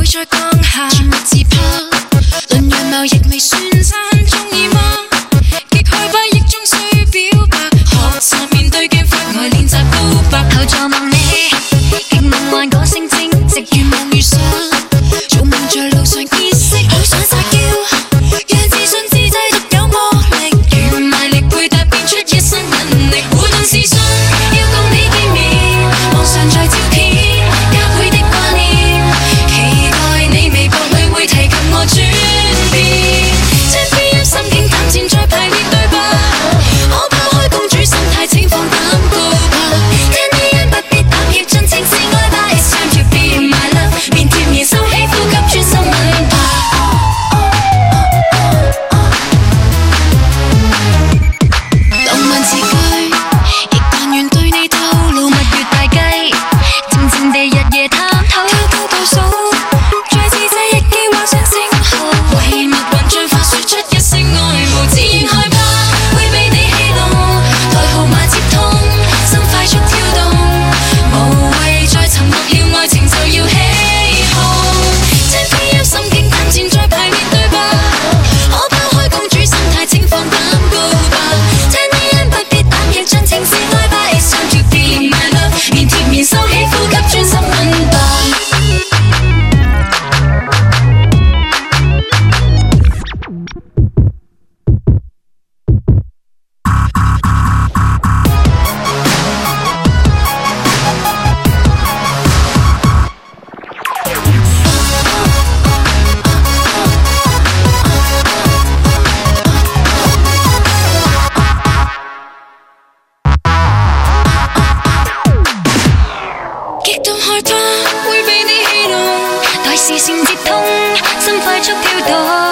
再降下，全力自拍，論樣貌亦未算差，中意嗎？極害怕亦終須表白，學習面對鏡發呆練習告白，後座望你，極夢幻個性正直如夢如想，做夢在路上結識，好想撒嬌，讓自信自製獨有魔力，如賣力配搭變出一身能力，互動時尚，要共你見面，網上在照片，加倍的掛念，期待你微博裏會提及我轉變，將 PM 心境膽戰再排列對白，可拋開公主心態請放膽告白，聽呢音不必膽怯盡情示愛吧 It's time to be my love 面貼面收起呼吸專心吻吧，浪漫字句亦但願對你透露蜜月大計，靜靜地日夜探討偷偷倒數，再次這一記幻想稱號，為密雲像發說出一聲愛慕，自然害怕會被你戲弄，台號碼接通，心快速跳動，無謂再沉默了，愛情就要起哄，將 PM 心境膽戰再排列對白，可拋開公主心態請放膽告白，聽呢音不必膽怯盡情示愛吧 It's time to be my love 面貼面收起呼吸專心吻吧。極度害怕會被你戲弄，待視線接通，心快速跳動。